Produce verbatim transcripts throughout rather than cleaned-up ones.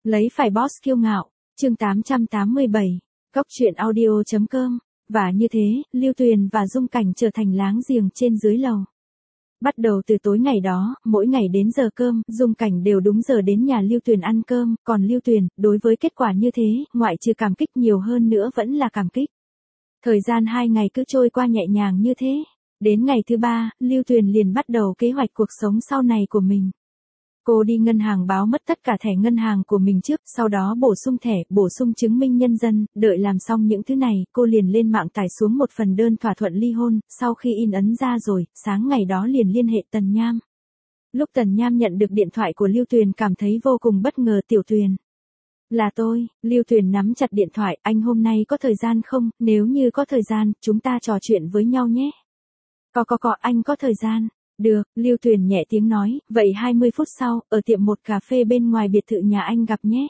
Lấy phải boss kiêu ngạo, chương tám trăm tám mươi bảy, Cóc truyện audio.com, và như thế, Lưu Tuyền và Dung Cảnh trở thành láng giềng trên dưới lầu. Bắt đầu từ tối ngày đó, mỗi ngày đến giờ cơm, Dung Cảnh đều đúng giờ đến nhà Lưu Tuyền ăn cơm, còn Lưu Tuyền, đối với kết quả như thế, ngoại trừ cảm kích nhiều hơn nữa vẫn là cảm kích. Thời gian hai ngày cứ trôi qua nhẹ nhàng như thế. Đến ngày thứ ba, Lưu Tuyền liền bắt đầu kế hoạch cuộc sống sau này của mình. Cô đi ngân hàng báo mất tất cả thẻ ngân hàng của mình trước, sau đó bổ sung thẻ, bổ sung chứng minh nhân dân, đợi làm xong những thứ này, cô liền lên mạng tải xuống một phần đơn thỏa thuận ly hôn, sau khi in ấn ra rồi, sáng ngày đó liền liên hệ Tần Nham. Lúc Tần Nham nhận được điện thoại của Lưu Tuyền cảm thấy vô cùng bất ngờ. Tiểu Tuyền. Là tôi. Lưu Tuyền nắm chặt điện thoại, anh hôm nay có thời gian không, nếu như có thời gian, chúng ta trò chuyện với nhau nhé. Có có có, anh có thời gian. Được, Lưu Tuyền nhẹ tiếng nói, vậy hai mươi phút sau, ở tiệm một cà phê bên ngoài biệt thự nhà anh gặp nhé.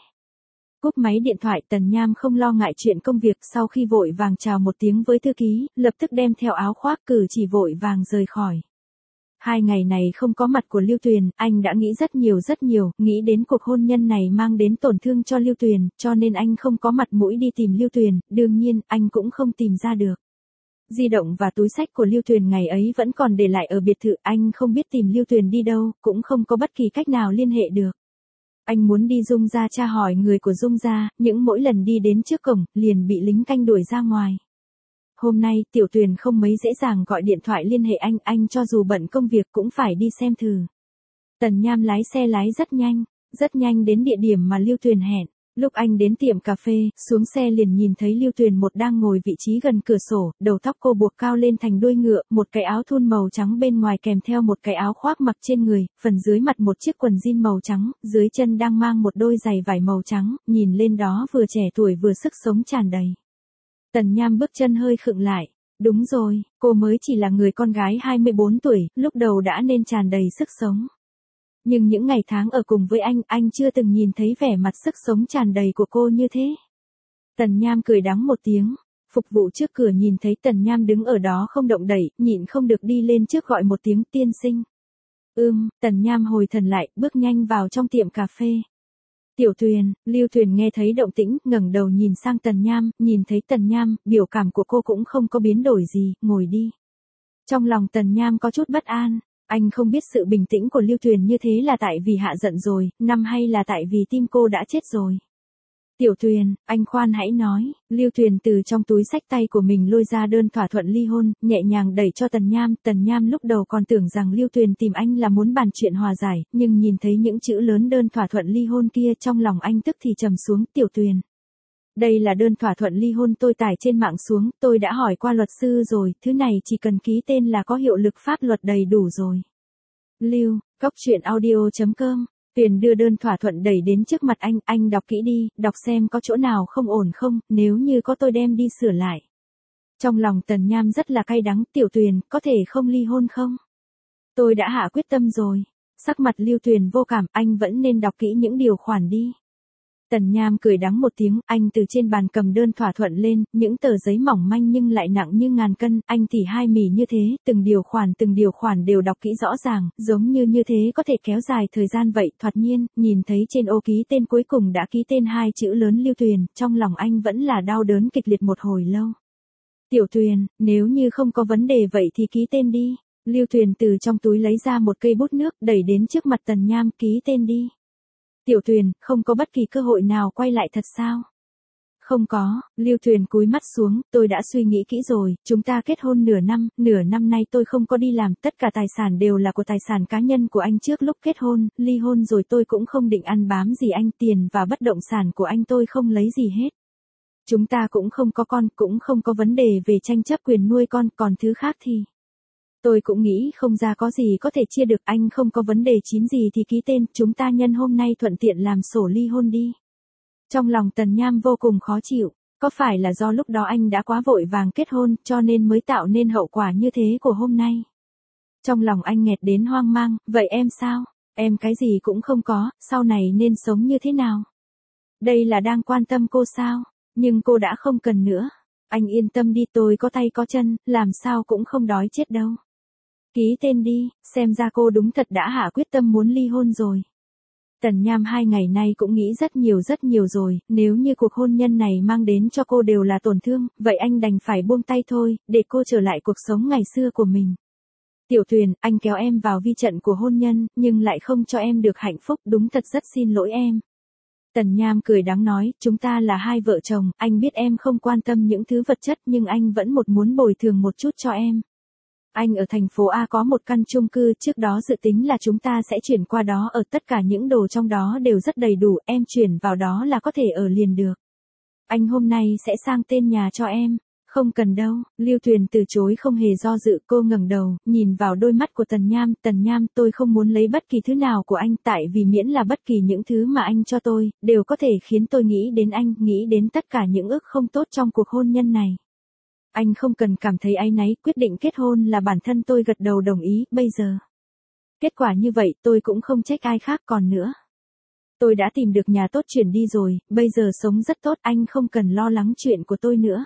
Cúp máy điện thoại, Tần Nham không lo ngại chuyện công việc, sau khi vội vàng chào một tiếng với thư ký, lập tức đem theo áo khoác cử chỉ vội vàng rời khỏi. Hai ngày này không có mặt của Lưu Tuyền, anh đã nghĩ rất nhiều rất nhiều, nghĩ đến cuộc hôn nhân này mang đến tổn thương cho Lưu Tuyền, cho nên anh không có mặt mũi đi tìm Lưu Tuyền, đương nhiên, anh cũng không tìm ra được. Di động và túi xách của Lưu Tuyền ngày ấy vẫn còn để lại ở biệt thự, anh không biết tìm Lưu Tuyền đi đâu, cũng không có bất kỳ cách nào liên hệ được. Anh muốn đi Dung gia tra hỏi người của Dung gia, những mỗi lần đi đến trước cổng, liền bị lính canh đuổi ra ngoài. Hôm nay, Tiểu Tuyền không mấy dễ dàng gọi điện thoại liên hệ anh, anh cho dù bận công việc cũng phải đi xem thử. Tần Nham lái xe lái rất nhanh, rất nhanh đến địa điểm mà Lưu Tuyền hẹn. Lúc anh đến tiệm cà phê, xuống xe liền nhìn thấy Lưu Tuyền một đang ngồi vị trí gần cửa sổ, đầu tóc cô buộc cao lên thành đuôi ngựa, một cái áo thun màu trắng bên ngoài kèm theo một cái áo khoác mặc trên người, phần dưới mặt một chiếc quần jean màu trắng, dưới chân đang mang một đôi giày vải màu trắng, nhìn lên đó vừa trẻ tuổi vừa sức sống tràn đầy. Tần Nham bước chân hơi khựng lại. Đúng rồi, cô mới chỉ là người con gái hai mươi bốn tuổi, lúc đầu đã nên tràn đầy sức sống. Nhưng những ngày tháng ở cùng với anh, anh chưa từng nhìn thấy vẻ mặt sức sống tràn đầy của cô như thế. Tần Nham cười đắng một tiếng. Phục vụ trước cửa nhìn thấy Tần Nham đứng ở đó không động đậy, nhịn không được đi lên trước gọi một tiếng tiên sinh. Ừm, Tần Nham hồi thần lại, bước nhanh vào trong tiệm cà phê. Tiểu Tuyền, Lưu Tuyền nghe thấy động tĩnh, ngẩng đầu nhìn sang Tần Nham, nhìn thấy Tần Nham, biểu cảm của cô cũng không có biến đổi gì, ngồi đi. Trong lòng Tần Nham có chút bất an. Anh không biết sự bình tĩnh của Lưu Tuyền như thế là tại vì hạ giận rồi, năm hay là tại vì tim cô đã chết rồi. Tiểu Tuyền, anh khoan hãy nói. Lưu Tuyền từ trong túi xách tay của mình lôi ra đơn thỏa thuận ly hôn, nhẹ nhàng đẩy cho Tần Nham. Tần Nham lúc đầu còn tưởng rằng Lưu Tuyền tìm anh là muốn bàn chuyện hòa giải, nhưng nhìn thấy những chữ lớn đơn thỏa thuận ly hôn kia trong lòng anh tức thì trầm xuống. Tiểu Tuyền. Đây là đơn thỏa thuận ly hôn tôi tải trên mạng xuống, tôi đã hỏi qua luật sư rồi, thứ này chỉ cần ký tên là có hiệu lực pháp luật đầy đủ rồi. Lưu, Cóc truyện audio.com, Tuyền đưa đơn thỏa thuận đẩy đến trước mặt anh, anh đọc kỹ đi, đọc xem có chỗ nào không ổn không, nếu như có tôi đem đi sửa lại. Trong lòng Tần Nham rất là cay đắng. Tiểu Tuyền, có thể không ly hôn không? Tôi đã hạ quyết tâm rồi. Sắc mặt Lưu Tuyền vô cảm, anh vẫn nên đọc kỹ những điều khoản đi. Tần Nham cười đắng một tiếng, anh từ trên bàn cầm đơn thỏa thuận lên, những tờ giấy mỏng manh nhưng lại nặng như ngàn cân, anh tỉ hai mỉ như thế, từng điều khoản từng điều khoản đều đọc kỹ rõ ràng, giống như như thế có thể kéo dài thời gian vậy. Thoạt nhiên, nhìn thấy trên ô ký tên cuối cùng đã ký tên hai chữ lớn Lưu Tuyền, trong lòng anh vẫn là đau đớn kịch liệt một hồi lâu. Tiểu Tuyền, nếu như không có vấn đề vậy thì ký tên đi. Lưu Tuyền từ trong túi lấy ra một cây bút nước, đẩy đến trước mặt Tần Nham, ký tên đi. Tiểu Tuyền, không có bất kỳ cơ hội nào quay lại thật sao? Không có. Lưu Tuyền cúi mắt xuống, tôi đã suy nghĩ kỹ rồi, chúng ta kết hôn nửa năm, nửa năm nay tôi không có đi làm, tất cả tài sản đều là của tài sản cá nhân của anh trước lúc kết hôn, ly hôn rồi tôi cũng không định ăn bám gì anh, tiền và bất động sản của anh tôi không lấy gì hết. Chúng ta cũng không có con, cũng không có vấn đề về tranh chấp quyền nuôi con, còn thứ khác thì... Tôi cũng nghĩ không ra có gì có thể chia được, anh không có vấn đề chín gì thì ký tên, chúng ta nhân hôm nay thuận tiện làm sổ ly hôn đi. Trong lòng Tần Nham vô cùng khó chịu, có phải là do lúc đó anh đã quá vội vàng kết hôn, cho nên mới tạo nên hậu quả như thế của hôm nay. Trong lòng anh nghẹt đến hoang mang, vậy em sao? Em cái gì cũng không có, sau này nên sống như thế nào? Đây là đang quan tâm cô sao? Nhưng cô đã không cần nữa. Anh yên tâm đi, tôi có tay có chân, làm sao cũng không đói chết đâu. Ký tên đi, xem ra cô đúng thật đã hạ quyết tâm muốn ly hôn rồi. Tần Nham hai ngày nay cũng nghĩ rất nhiều rất nhiều rồi, nếu như cuộc hôn nhân này mang đến cho cô đều là tổn thương, vậy anh đành phải buông tay thôi, để cô trở lại cuộc sống ngày xưa của mình. Tiểu Tuyền, anh kéo em vào vi trận của hôn nhân, nhưng lại không cho em được hạnh phúc, đúng thật rất xin lỗi em. Tần Nham cười đắng nói, chúng ta là hai vợ chồng, anh biết em không quan tâm những thứ vật chất nhưng anh vẫn một muốn bồi thường một chút cho em. Anh ở thành phố A có một căn chung cư, trước đó dự tính là chúng ta sẽ chuyển qua đó ở, tất cả những đồ trong đó đều rất đầy đủ, em chuyển vào đó là có thể ở liền được. Anh hôm nay sẽ sang tên nhà cho em. Không cần đâu, Lưu Tuyền từ chối không hề do dự, cô ngẩng đầu, nhìn vào đôi mắt của Tần Nham, Tần Nham, tôi không muốn lấy bất kỳ thứ nào của anh, tại vì miễn là bất kỳ những thứ mà anh cho tôi, đều có thể khiến tôi nghĩ đến anh, nghĩ đến tất cả những ước không tốt trong cuộc hôn nhân này. Anh không cần cảm thấy áy náy, quyết định kết hôn là bản thân tôi gật đầu đồng ý, bây giờ. Kết quả như vậy tôi cũng không trách ai khác còn nữa. Tôi đã tìm được nhà tốt chuyển đi rồi, bây giờ sống rất tốt, anh không cần lo lắng chuyện của tôi nữa.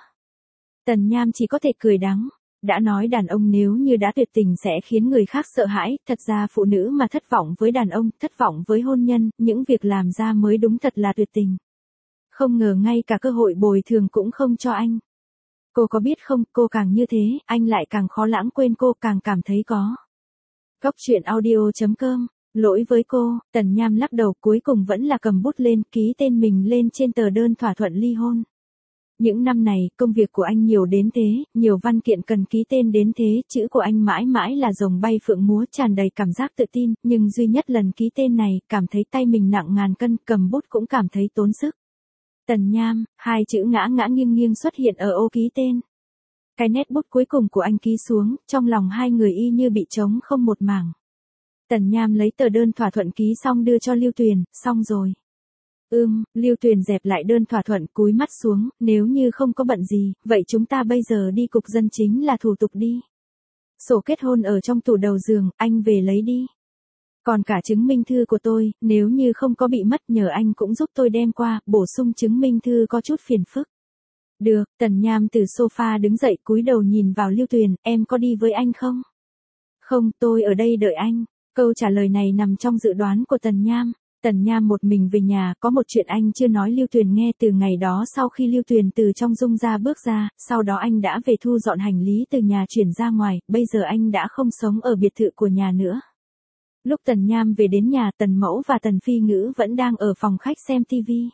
Tần Nham chỉ có thể cười đắng. Đã nói đàn ông nếu như đã tuyệt tình sẽ khiến người khác sợ hãi, thật ra phụ nữ mà thất vọng với đàn ông, thất vọng với hôn nhân, những việc làm ra mới đúng thật là tuyệt tình. Không ngờ ngay cả cơ hội bồi thường cũng không cho anh. Cô có biết không, cô càng như thế, anh lại càng khó lãng quên cô, càng cảm thấy có. Góc truyện audio chấm com, lỗi với cô, Tần Nham lắc đầu, cuối cùng vẫn là cầm bút lên, ký tên mình lên trên tờ đơn thỏa thuận ly hôn. Những năm này, công việc của anh nhiều đến thế, nhiều văn kiện cần ký tên đến thế, chữ của anh mãi mãi là rồng bay phượng múa, tràn đầy cảm giác tự tin, nhưng duy nhất lần ký tên này, cảm thấy tay mình nặng ngàn cân, cầm bút cũng cảm thấy tốn sức. Tần Nham, hai chữ ngã ngã nghiêng nghiêng xuất hiện ở ô ký tên. Cái nét bút cuối cùng của anh ký xuống, trong lòng hai người y như bị trống không một mảng. Tần Nham lấy tờ đơn thỏa thuận ký xong đưa cho Lưu Tuyền, xong rồi. Ừm, Lưu Tuyền dẹp lại đơn thỏa thuận, cúi mắt xuống, nếu như không có bận gì, vậy chúng ta bây giờ đi cục dân chính là thủ tục đi. Sổ kết hôn ở trong tủ đầu giường, anh về lấy đi. Còn cả chứng minh thư của tôi, nếu như không có bị mất nhờ anh cũng giúp tôi đem qua, bổ sung chứng minh thư có chút phiền phức. Được, Tần Nham từ sofa đứng dậy cúi đầu nhìn vào Lưu Tuyền, em có đi với anh không? Không, tôi ở đây đợi anh. Câu trả lời này nằm trong dự đoán của Tần Nham. Tần Nham một mình về nhà, có một chuyện anh chưa nói Lưu Tuyền nghe từ ngày đó sau khi Lưu Tuyền từ trong dung ra bước ra, sau đó anh đã về thu dọn hành lý từ nhà chuyển ra ngoài, bây giờ anh đã không sống ở biệt thự của nhà nữa. Lúc Tần Nham về đến nhà, Tần Mẫu và Tần Phi Ngữ vẫn đang ở phòng khách xem tivi.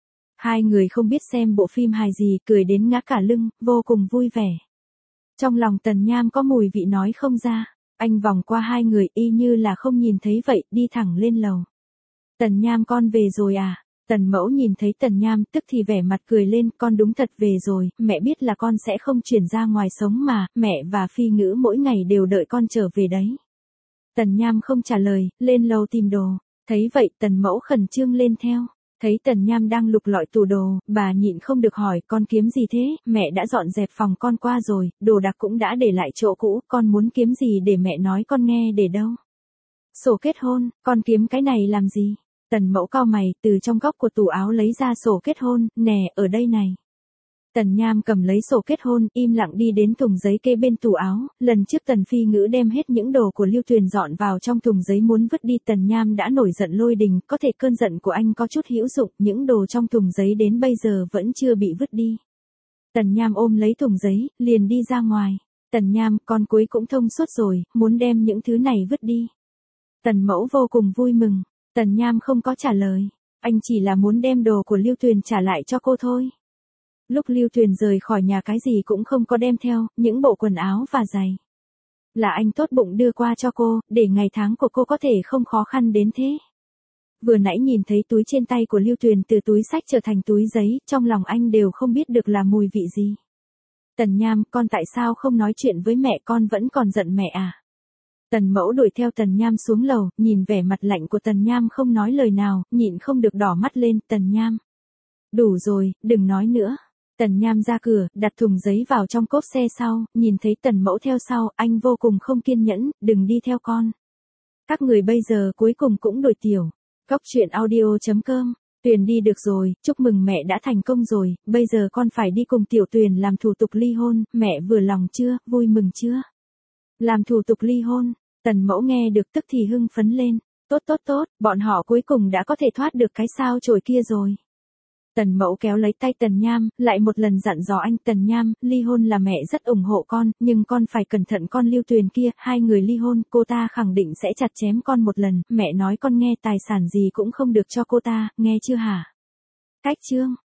Hai người không biết xem bộ phim hài gì, cười đến ngã cả lưng, vô cùng vui vẻ. Trong lòng Tần Nham có mùi vị nói không ra, anh vòng qua hai người y như là không nhìn thấy vậy, đi thẳng lên lầu. Tần Nham con về rồi à? Tần Mẫu nhìn thấy Tần Nham tức thì vẻ mặt cười lên, con đúng thật về rồi, mẹ biết là con sẽ không chuyển ra ngoài sống mà, mẹ và Phi Ngữ mỗi ngày đều đợi con trở về đấy. Tần Nham không trả lời, lên lầu tìm đồ, thấy vậy Tần Mẫu khẩn trương lên theo, thấy Tần Nham đang lục lọi tủ đồ, bà nhịn không được hỏi, con kiếm gì thế, mẹ đã dọn dẹp phòng con qua rồi, đồ đạc cũng đã để lại chỗ cũ, con muốn kiếm gì để mẹ nói con nghe để đâu. Sổ kết hôn, con kiếm cái này làm gì? Tần Mẫu cau mày, từ trong góc của tủ áo lấy ra sổ kết hôn, nè, ở đây này. Tần Nham cầm lấy sổ kết hôn, im lặng đi đến thùng giấy kê bên tủ áo, lần trước Tần Phi Ngữ đem hết những đồ của Lưu Tuyền dọn vào trong thùng giấy muốn vứt đi, Tần Nham đã nổi giận lôi đình, có thể cơn giận của anh có chút hữu dụng, những đồ trong thùng giấy đến bây giờ vẫn chưa bị vứt đi. Tần Nham ôm lấy thùng giấy, liền đi ra ngoài. Tần Nham, con cuối cũng thông suốt rồi, muốn đem những thứ này vứt đi. Tần Mẫu vô cùng vui mừng. Tần Nham không có trả lời, anh chỉ là muốn đem đồ của Lưu Tuyền trả lại cho cô thôi. Lúc Lưu Tuyền rời khỏi nhà cái gì cũng không có đem theo, những bộ quần áo và giày. Là anh tốt bụng đưa qua cho cô, để ngày tháng của cô có thể không khó khăn đến thế. Vừa nãy nhìn thấy túi trên tay của Lưu Tuyền từ túi xách trở thành túi giấy, trong lòng anh đều không biết được là mùi vị gì. Tần Nham, con tại sao không nói chuyện với mẹ, con vẫn còn giận mẹ à? Tần Mẫu đuổi theo Tần Nham xuống lầu, nhìn vẻ mặt lạnh của Tần Nham không nói lời nào, nhịn không được đỏ mắt lên, Tần Nham. Đủ rồi, đừng nói nữa. Tần Nham ra cửa, đặt thùng giấy vào trong cốp xe sau, nhìn thấy Tần Mẫu theo sau, anh vô cùng không kiên nhẫn, đừng đi theo con. Các người bây giờ cuối cùng cũng đổi tiểu. Góc truyện audio chấm com, Tuyền đi được rồi, chúc mừng mẹ đã thành công rồi, bây giờ con phải đi cùng tiểu Tuyền làm thủ tục ly hôn, mẹ vừa lòng chưa, vui mừng chưa? Làm thủ tục ly hôn. Tần Mẫu nghe được tức thì hưng phấn lên, Tốt tốt tốt, bọn họ cuối cùng đã có thể thoát được cái sao chổi kia rồi. Tần Mẫu kéo lấy tay Tần Nham, lại một lần dặn dò anh. Tần Nham, ly hôn là mẹ rất ủng hộ con, nhưng con phải cẩn thận con Lưu Tuyền kia, hai người ly hôn, cô ta khẳng định sẽ chặt chém con một lần, mẹ nói con nghe tài sản gì cũng không được cho cô ta, nghe chưa hả? Cách chương